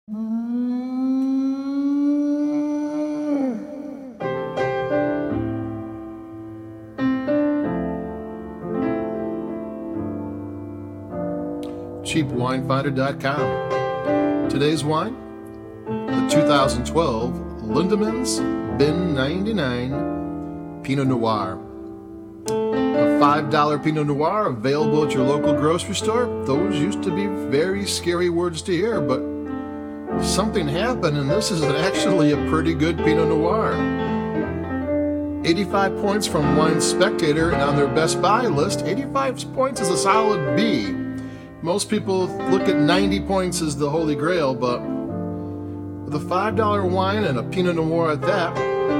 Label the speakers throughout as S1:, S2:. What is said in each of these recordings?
S1: CheapWineFinder.com. Today's wine, the 2012 Lindemans Bin 99 Pinot Noir. A $5 Pinot Noir available at your local grocery store. Those used to be very scary words to hear, but something happened and this is actually a pretty good Pinot Noir. 85 points from Wine Spectator, and on their Best Buy list, 85 points is a solid B. Most people look at 90 points as the holy grail, but with a $5 wine and a Pinot Noir at that,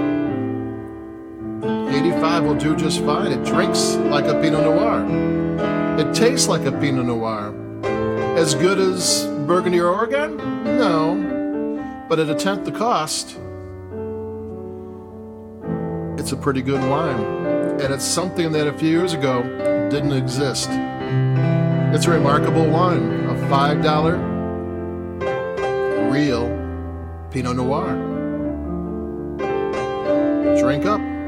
S1: 85 will do just fine. It drinks like a Pinot Noir. It tastes like a Pinot Noir. As good as Burgundy or Oregon? No. But at a tenth the cost, it's a pretty good wine. And it's something that a few years ago didn't exist. It's a remarkable wine, a $5 real Pinot Noir. Drink up.